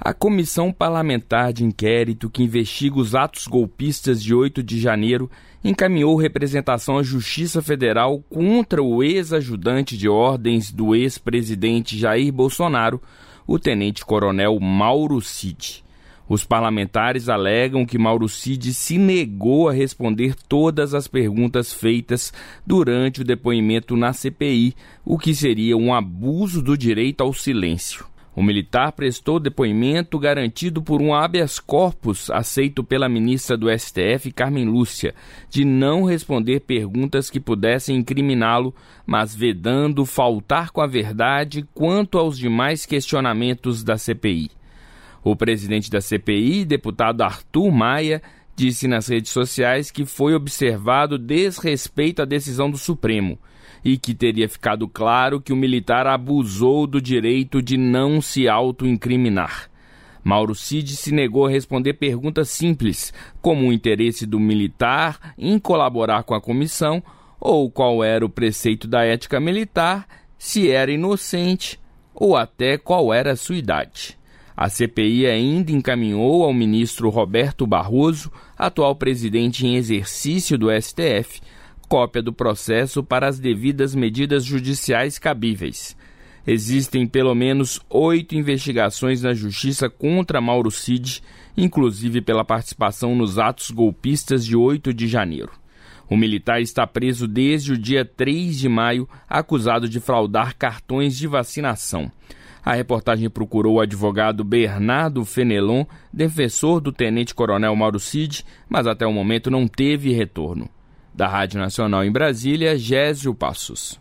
A Comissão Parlamentar de Inquérito que investiga os atos golpistas de 8 de janeiro encaminhou representação à Justiça Federal contra o ex-ajudante de ordens do ex-presidente Jair Bolsonaro, o tenente-coronel Mauro Cid. Os parlamentares alegam que Mauro Cid se negou a responder todas as perguntas feitas durante o depoimento na CPI, o que seria um abuso do direito ao silêncio. O militar prestou depoimento garantido por um habeas corpus aceito pela ministra do STF, Carmen Lúcia, de não responder perguntas que pudessem incriminá-lo, mas vedando faltar com a verdade quanto aos demais questionamentos da CPI. O presidente da CPI, deputado Arthur Maia, disse nas redes sociais que foi observado desrespeito à decisão do Supremo e que teria ficado claro que o militar abusou do direito de não se autoincriminar. Mauro Cid se negou a responder perguntas simples, como o interesse do militar em colaborar com a comissão ou qual era o preceito da ética militar, se era inocente ou até qual era a sua idade. A CPI ainda encaminhou ao ministro Roberto Barroso, atual presidente em exercício do STF, cópia do processo para as devidas medidas judiciais cabíveis. Existem pelo menos 8 investigações na Justiça contra Mauro Cid, inclusive pela participação nos atos golpistas de 8 de janeiro. O militar está preso desde o dia 3 de maio, acusado de fraudar cartões de vacinação. A reportagem procurou o advogado Bernardo Fenelon, defensor do tenente-coronel Mauro Cid, mas até o momento não teve retorno. Da Rádio Nacional em Brasília, Gésio Passos.